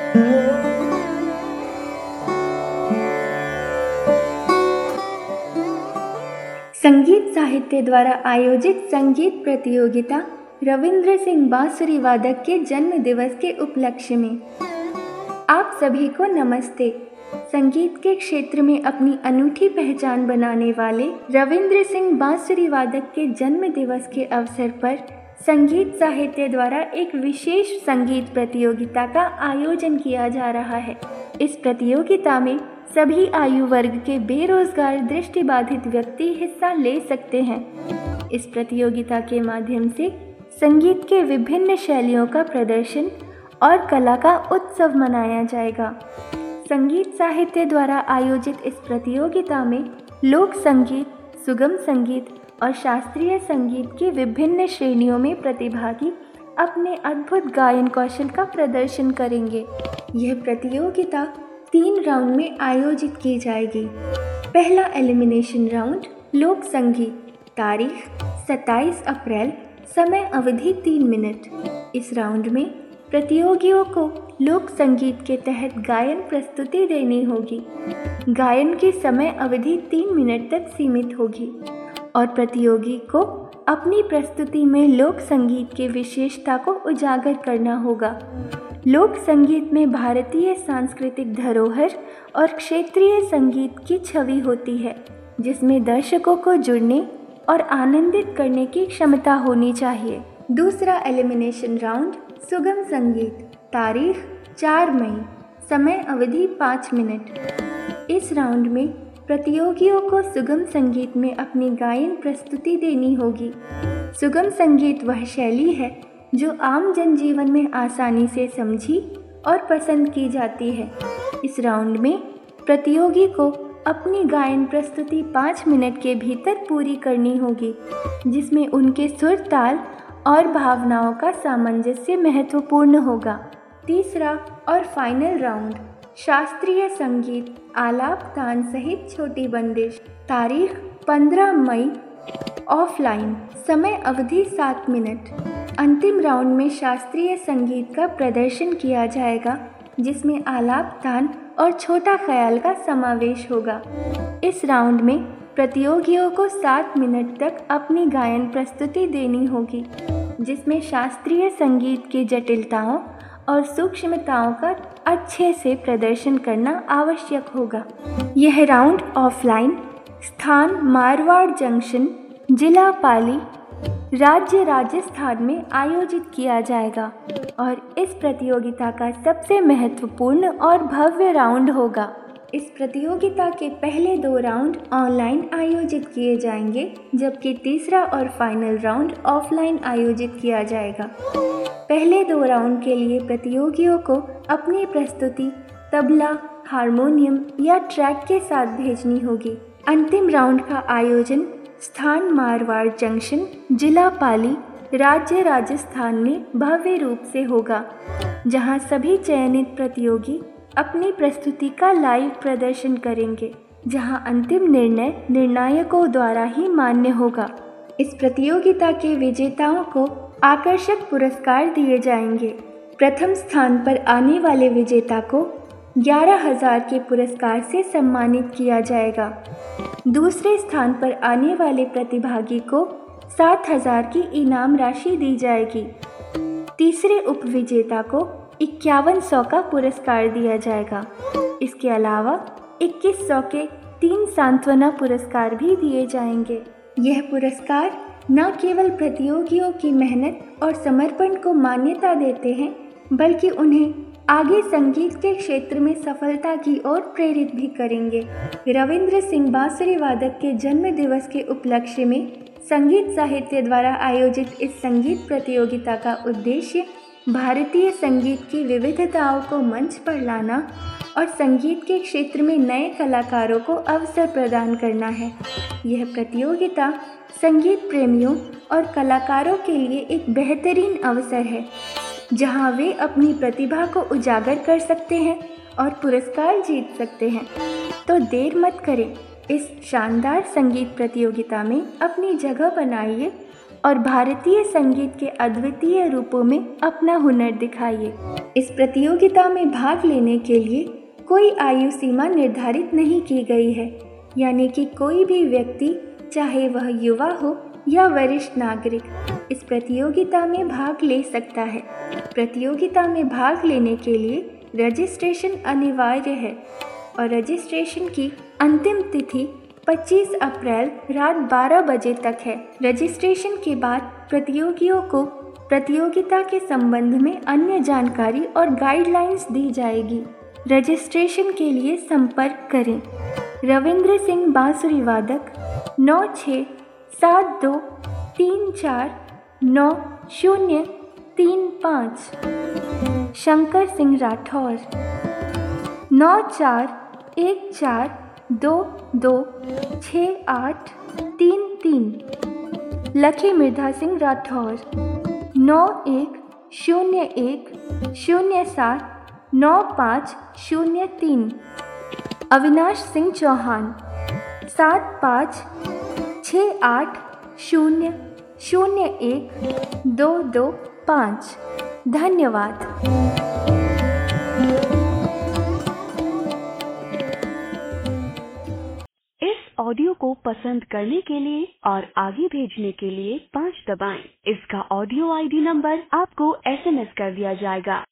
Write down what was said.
संगीत साहित्य द्वारा आयोजित संगीत प्रतियोगिता रविंद्र सिंह बांसुरी वादक के जन्म दिवस के उपलक्ष्य में आप सभी को नमस्ते। संगीत के क्षेत्र में अपनी अनूठी पहचान बनाने वाले रविंद्र सिंह बांसुरी वादक के जन्म दिवस के अवसर पर संगीत साहित्य द्वारा एक विशेष संगीत प्रतियोगिता का आयोजन किया जा रहा है। इस प्रतियोगिता में सभी आयु वर्ग के बेरोजगार दृष्टिबाधित व्यक्ति हिस्सा ले सकते हैं। इस प्रतियोगिता के माध्यम से संगीत के विभिन्न शैलियों का प्रदर्शन और कला का उत्सव मनाया जाएगा। संगीत साहित्य द्वारा आयोजित इस प्रतियोगिता में लोक संगीत, सुगम संगीत और शास्त्रीय संगीत की विभिन्न श्रेणियों में प्रतिभागी अपने अद्भुत गायन कौशल का प्रदर्शन करेंगे। यह प्रतियोगिता 3 राउंड में आयोजित की जाएगी। पहला एलिमिनेशन राउंड लोक संगीत, तारीख 27 अप्रैल, समय अवधि 3 मिनट। इस राउंड में प्रतियोगियों को लोक संगीत के तहत गायन प्रस्तुति देनी होगी। गायन की समय अवधि 3 मिनट तक सीमित होगी और प्रतियोगी को अपनी प्रस्तुति में लोक संगीत की विशेषता को उजागर करना होगा। लोक संगीत में भारतीय सांस्कृतिक धरोहर और क्षेत्रीय संगीत की छवि होती है, जिसमें दर्शकों को जुड़ने और आनंदित करने की क्षमता होनी चाहिए। दूसरा एलिमिनेशन राउंड सुगम संगीत, तारीख 4 मई, समय अवधि 5 मिनट। इस राउंड में प्रतियोगियों को सुगम संगीत में अपनी गायन प्रस्तुति देनी होगी। सुगम संगीत वह शैली है जो आम जनजीवन में आसानी से समझी और पसंद की जाती है। इस राउंड में प्रतियोगी को अपनी गायन प्रस्तुति 5 मिनट के भीतर पूरी करनी होगी, जिसमें उनके सुर, ताल और भावनाओं का सामंजस्य महत्वपूर्ण होगा। तीसरा और फाइनल राउंड शास्त्रीय संगीत, आलाप तान सहित छोटी बंदिश, तारीख 15 मई, ऑफलाइन, समय अवधि 7 मिनट। अंतिम राउंड में शास्त्रीय संगीत का प्रदर्शन किया जाएगा, जिसमें आलाप तान और छोटा ख्याल का समावेश होगा। इस राउंड में प्रतियोगियों को 7 मिनट तक अपनी गायन प्रस्तुति देनी होगी, जिसमें शास्त्रीय संगीत की जटिलताओं और सूक्ष्मताओं का अच्छे से प्रदर्शन करना आवश्यक होगा। यह राउंड ऑफलाइन, स्थान मारवाड़ जंक्शन, जिला पाली, राज्य राजस्थान में आयोजित किया जाएगा और इस प्रतियोगिता का सबसे महत्वपूर्ण और भव्य राउंड होगा। इस प्रतियोगिता के पहले 2 राउंड ऑनलाइन आयोजित किए जाएंगे, जबकि तीसरा और फाइनल राउंड ऑफलाइन आयोजित किया जाएगा। पहले 2 राउंड के लिए प्रतियोगियों को अपनी प्रस्तुति तबला, हारमोनियम या ट्रैक के साथ भेजनी होगी। अंतिम राउंड का आयोजन स्थान मारवाड़ जंक्शन, जिला पाली, राज्य राजस्थान में भव्य रूप से होगा, जहां सभी चयनित प्रतियोगी अपनी प्रस्तुति का लाइव प्रदर्शन करेंगे, जहां अंतिम निर्णय निर्णायकों द्वारा ही मान्य होगा। इस प्रतियोगिता के विजेताओं को आकर्षक पुरस्कार दिए जाएंगे। प्रथम स्थान पर आने वाले विजेता को 11,000 के पुरस्कार से सम्मानित किया जाएगा। दूसरे स्थान पर आने वाले प्रतिभागी को 7,000 की इनाम राशि दी जाएगी। तीसरे उपविजेता को 5100 का पुरस्कार दिया जाएगा। इसके अलावा 2100 के 3 सांत्वना पुरस्कार भी दिए जाएंगे। यह पुरस्कार न केवल प्रतियोगियों की मेहनत और समर्पण को मान्यता देते हैं, बल्कि उन्हें आगे संगीत के क्षेत्र में सफलता की ओर प्रेरित भी करेंगे। रविंद्र सिंह बांसुरी वादक के जन्म दिवस के उपलक्ष्य में संगीत साहित्य द्वारा आयोजित इस संगीत प्रतियोगिता का उद्देश्य भारतीय संगीत की विविधताओं को मंच पर लाना और संगीत के क्षेत्र में नए कलाकारों को अवसर प्रदान करना है। यह प्रतियोगिता संगीत प्रेमियों और कलाकारों के लिए एक बेहतरीन अवसर है, जहां वे अपनी प्रतिभा को उजागर कर सकते हैं और पुरस्कार जीत सकते हैं। तो देर मत करें, इस शानदार संगीत प्रतियोगिता में अपनी जगह बनाइए और भारतीय संगीत के अद्वितीय रूपों में अपना हुनर दिखाइए। इस प्रतियोगिता में भाग लेने के लिए कोई आयु सीमा निर्धारित नहीं की गई है, यानी कि कोई भी व्यक्ति, चाहे वह युवा हो या वरिष्ठ नागरिक, इस प्रतियोगिता में भाग ले सकता है। प्रतियोगिता में भाग लेने के लिए रजिस्ट्रेशन अनिवार्य है और रजिस्ट्रेशन की अंतिम तिथि 25 अप्रैल रात 12 बजे तक है। रजिस्ट्रेशन के बाद प्रतियोगियों को प्रतियोगिता के संबंध में अन्य जानकारी और गाइडलाइंस दी जाएगी। रजिस्ट्रेशन के लिए संपर्क करें रविंद्र सिंह बांसुरी वादक 9472349035, शंकर सिंह राठौर 9414226833, लकी मृधा सिंह राठौर 9101079503, अविनाश सिंह चौहान 7568001225। धन्यवाद। ऑडियो को पसंद करने के लिए और आगे भेजने के लिए 5 दबाएं। इसका ऑडियो आईडी नंबर आपको SMS कर दिया जाएगा।